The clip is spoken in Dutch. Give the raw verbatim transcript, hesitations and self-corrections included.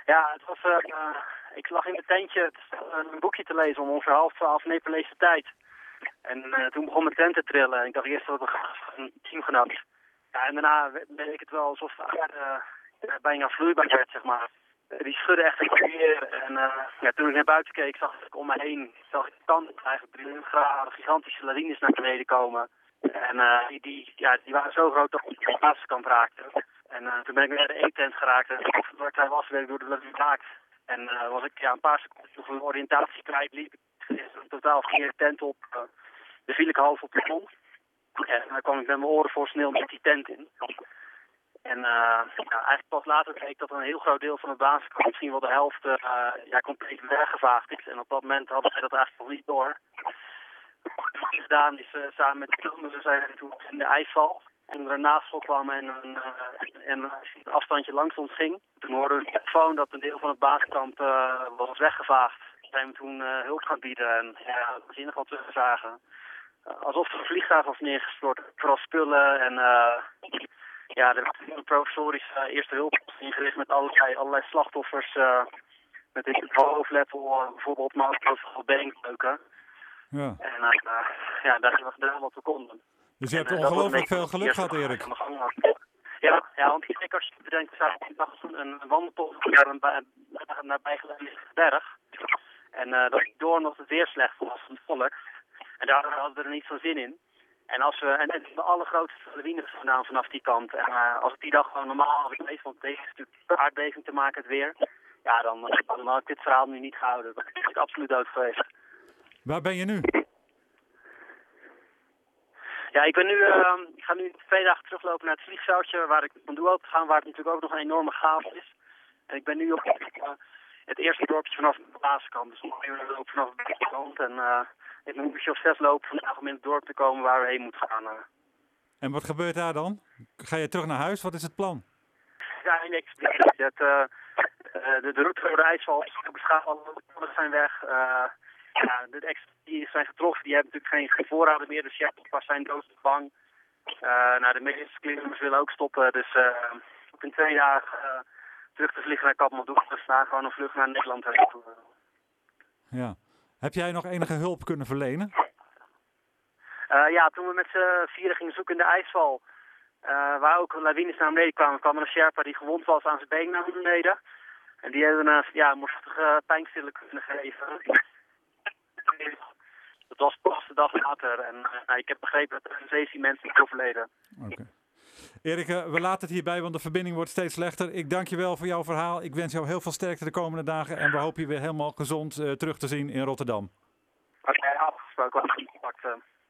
Ja, het was, uh, ik lag in mijn tentje een boekje te lezen om ongeveer half twaalf Nepalese tijd. En uh, toen begon mijn tent te trillen en ik dacht eerst dat het een teamgenoot. Ja, en daarna leek het wel alsof de aarde uh, bijna vloeibaar werd, zeg maar. Uh, die schudde echt een keer en uh, ja, toen ik naar buiten keek zag ik om me heen, zag ik de tanden eigenlijk driehonderd graden, gigantische lawines naar beneden komen. En uh, die, die, ja, die waren zo groot dat ik op de basiskant raakte. En uh, toen ben ik naar de E-tent geraakt en waar ik was, werd ik door de lawine geraakt. En uh, was ik ja, een paar seconden nog een oriëntatie kwijt, liep ik in totaal ging de tent op. Uh, dan viel ik half op de grond. En dan kwam ik met mijn oren voor snel met die tent in. En uh, ja, eigenlijk pas later bleek dat een heel groot deel van de basiskant, misschien wel de helft, uh, ja, compleet weggevaagd is. En op dat moment hadden wij dat eigenlijk nog niet door. Wat is gedaan is uh, samen met de kinderen zijn we toen in de ijsval. En er een naastschot kwam en een, uh, en een afstandje langs ons ging. Toen hoorden we de telefoon dat een deel van het basiskamp uh, was weggevaagd. Zijn we toen uh, hulp gaan bieden en ja, we zien nog wat we zagen. Uh, alsof er een vliegtuig was neergestort, vooral spullen en uh, ja, er werd een provisorisch uh, eerste hulp ingericht met allerlei, allerlei slachtoffers. Uh, met een hoofdlevel, uh, bijvoorbeeld maar ook overal beenbreuken. Ja. En uh, ja, daar hebben we gedaan wat we konden. Dus je hebt en, ongelooflijk veel geluk gehad, Erik. Ja, ja, want ik als je bedenkt, we zaten op dag een, een wandeltocht naar een naar, nabijgelegen berg. En uh, dat ging door omdat het weer slecht was van het volk. En daar hadden we er niet zo zin in. En als we, en, en de allergrootste lawines vandaan vanaf die kant. En uh, als het die dag gewoon normaal was geweest, want deze is natuurlijk aardbeving te maken het weer. Ja, dan, dan had ik dit verhaal nu niet gehouden. Dan was ik absoluut dood geweest. Waar ben je nu? Ja, ik ben nu, uh, ik ga nu twee dagen teruglopen naar het vliegveldje waar ik van doe te gaan, waar het natuurlijk ook nog een enorme chaos is. En ik ben nu op uh, het eerste dorpje vanaf de basiskant. Dus ongeveer een loop vanaf de basiskant. En uh, ik moet een uurtje of zes lopen vandaag om in het dorp te komen waar we heen moeten gaan. Uh. En wat gebeurt daar dan? Ga je terug naar huis? Wat is het plan? Ja, niks. Het, uh, uh, de, de route door de ijsval is beschadigd, alle zijn weg. Uh, Ja, de extra die zijn getroffen, die hebben natuurlijk geen voorraden meer, dus Sherpas zijn doodsbang. Uh, nou, de meeste klimmers willen ook stoppen, dus uh, in twee dagen uh, terug te vliegen naar Kathmandu, dus daar gewoon een vlucht naar Nederland heen toe. Ja. Heb jij nog enige hulp kunnen verlenen? Uh, ja, toen we met z'n vieren gingen zoeken in de ijsval, uh, waar ook lawines naar beneden kwamen, kwam er een Sherpa die gewond was aan zijn been naar beneden. En die hebben een ja, morstige pijnstiller kunnen geven. Dat was pas de dag later en uh, ik heb begrepen dat er zeventien mensen zijn overleden. Oké. Okay. Erik, uh, we laten het hierbij, want de verbinding wordt steeds slechter. Ik dank je wel voor jouw verhaal. Ik wens jou heel veel sterkte de komende dagen en we hopen je weer helemaal gezond uh, terug te zien in Rotterdam. Oké, okay, afgesproken. Contact.